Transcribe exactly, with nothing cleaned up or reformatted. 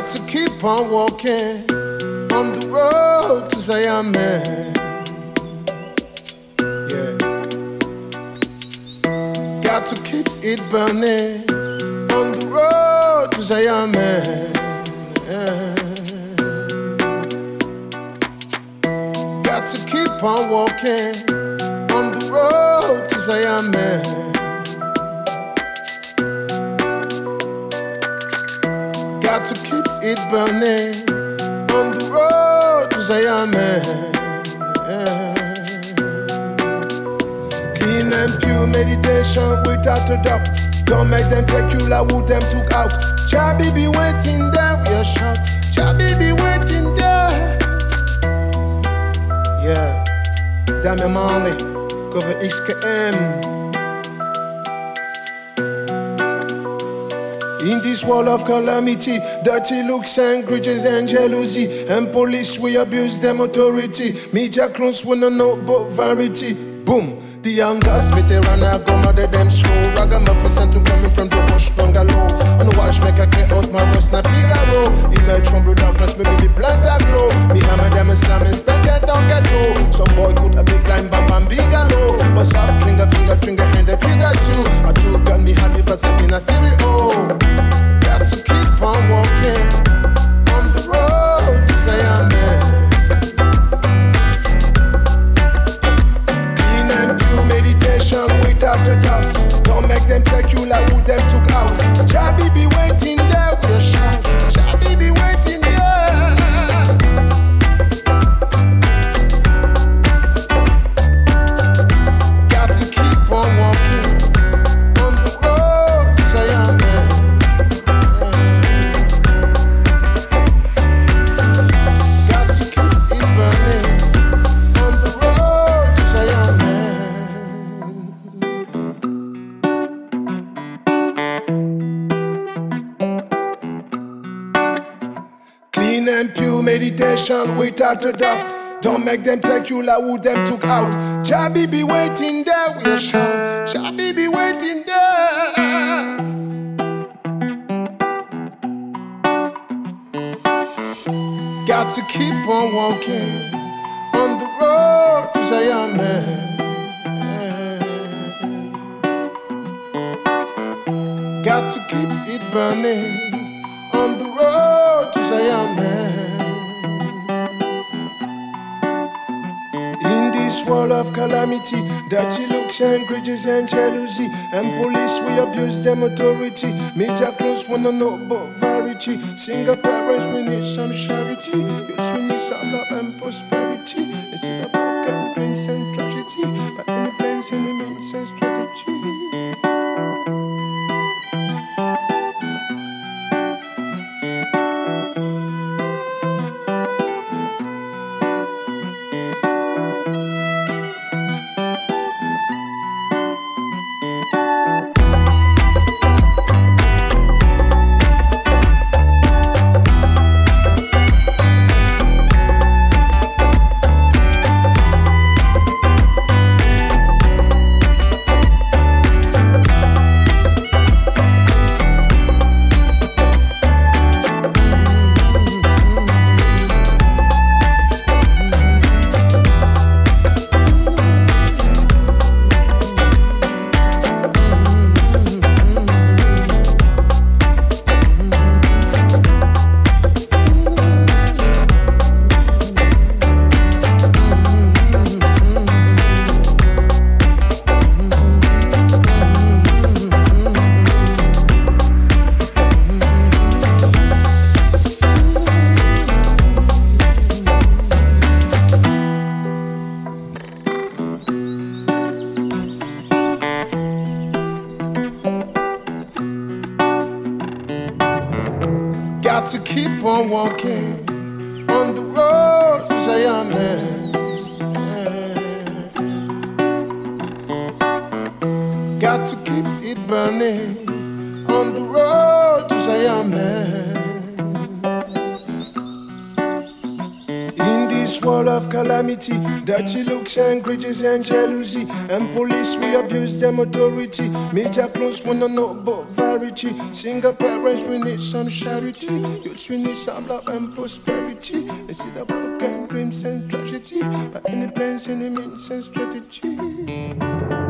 Got to keep on walking on the road to Zion, man. Yeah. Got to keep it burning on the road to Zion, man. Yeah. Got to keep on walking on the road to Zion, man. Got to keep it burning on the road to Zion, man. Yeah. Clean and pure meditation without a doubt. Don't make them take you like who them took out. Chabi be waiting there, we are shout. Chabi be waiting there. Yeah, Dame Marley, cover X K M. In this world of calamity, dirty looks and grudges and jealousy, and police we abuse them authority. Media clones wanna know about variety. Boom, the young girls with their run I go mother them slow. Ragamuffin sent to coming from the bush bungalow. On the watch make I clear out my voice na Figaro. Emerge from the darkness, maybe the blind and glow. Me hammer them and slam and spec it don't get low. Some boy put a big line bam bam bigalow. But soft trigger finger trigger hand the trigger too. I two got me happy but I'm in a stereo. Got to keep on walking on the road to Zion, man. Clean and pure meditation without a doubt. Don't make them take you like who them took out. Chabi be waiting there with a shout. Chabi be waiting there. Got to keep on walking on the road to Zion, man. Meditation without a doubt. Don't make them take you like who them took out. Chabi be waiting there, we a shout. Chabi be waiting there. Got to keep on walking on the road to Zion, man. Got to keep it burning on the road to Zion, man. This world of calamity, dirty looks and grudges and jealousy, and police we abuse them authority. Media close wanna know about variety. Single parents we need some charity. Youths we need some love and prosperity. You see the broken dreams and tragedy, but any plans, any means and strategy. Got to keep on walking on the road to Zion, man. Got to keep it burning on the road to Zion, man. In the this world of calamity, dirty looks and grudges and jealousy. And police, we abuse them authority. Media close, we don't know about variety. Single parents, we need some charity. Youths, we need some love and prosperity. They see the broken dreams and tragedy, but any plans, any means and strategy.